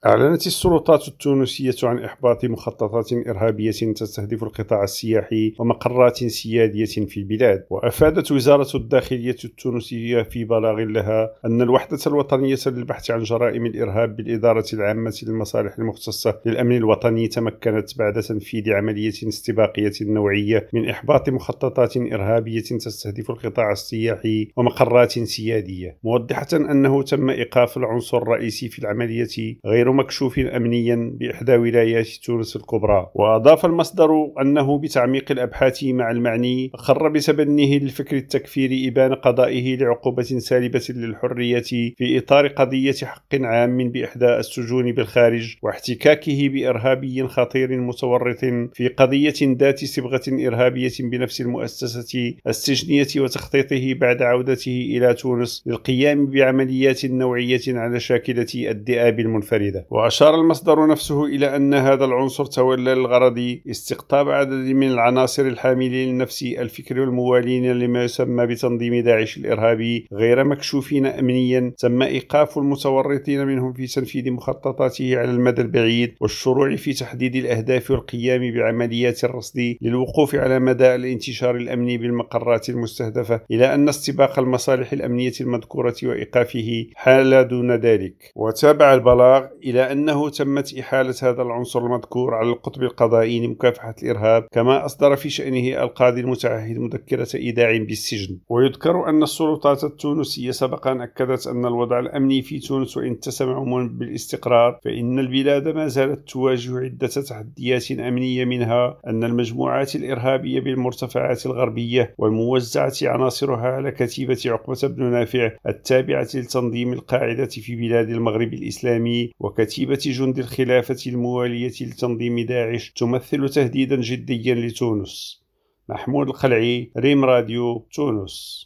أعلنت السلطات التونسية عن إحباط مخططات إرهابية تستهدف القطاع السياحي ومقرات سيادية في البلاد. وأفادت وزارة الداخلية التونسية في بلاغ لها أن الوحدة الوطنية للبحث عن جرائم الإرهاب بالإدارة العامة للمصالح المختصة للأمن الوطني تمكنت بعد تنفيذ عملية استباقية نوعية من إحباط مخططات إرهابية تستهدف القطاع السياحي ومقرات سيادية، موضحة أنه تم إيقاف العنصر الرئيسي في العملية غير مكشوف أمنيا بإحدى ولايات تونس الكبرى. وأضاف المصدر أنه بتعميق الأبحاث مع المعني أقر بتبنيه للفكر التكفيري إبان قضائه لعقوبة سالبة للحرية في إطار قضية حق عام بإحدى السجون بالخارج واحتكاكه بإرهابي خطير متورط في قضية ذات صبغة إرهابية بنفس المؤسسة السجنية وتخطيطه بعد عودته إلى تونس للقيام بعمليات نوعية على شاكلة الذئاب المنفردة. وأشار المصدر نفسه إلى أن هذا العنصر تولى للغرض استقطاب عدد من العناصر الحاملين لنفس الفكر والموالين لما يسمى بتنظيم داعش الإرهابي غير مكشوفين أمنيا تم إيقاف المتورطين منهم في تنفيذ مخططاته على المدى البعيد والشروع في تحديد الأهداف والقيام بعمليات الرصد للوقوف على مدى الانتشار الأمني بالمقرات المستهدفة، إلى أن استباق المصالح الأمنية المذكورة وإيقافه حال دون ذلك. وتابع البلاغ إلى أنه تمت إحالة هذا العنصر المذكور على القطب القضائي لمكافحة الإرهاب، كما أصدر في شأنه القاضي المتعهد مذكرة إيداع بالسجن. ويذكر أن السلطات التونسية سبقا أكدت أن الوضع الأمني في تونس وإن اتسم عموما بالاستقرار فإن البلاد ما زالت تواجه عدة تحديات أمنية، منها أن المجموعات الإرهابية بالمرتفعات الغربية والموزعة عناصرها على كتيبة عقبة بن نافع التابعة لتنظيم القاعدة في بلاد المغرب الإسلامي وكتيبة جند الخلافة الموالية لتنظيم داعش تمثل تهديدا جديا لتونس. محمود القلعي، ريم راديو، تونس.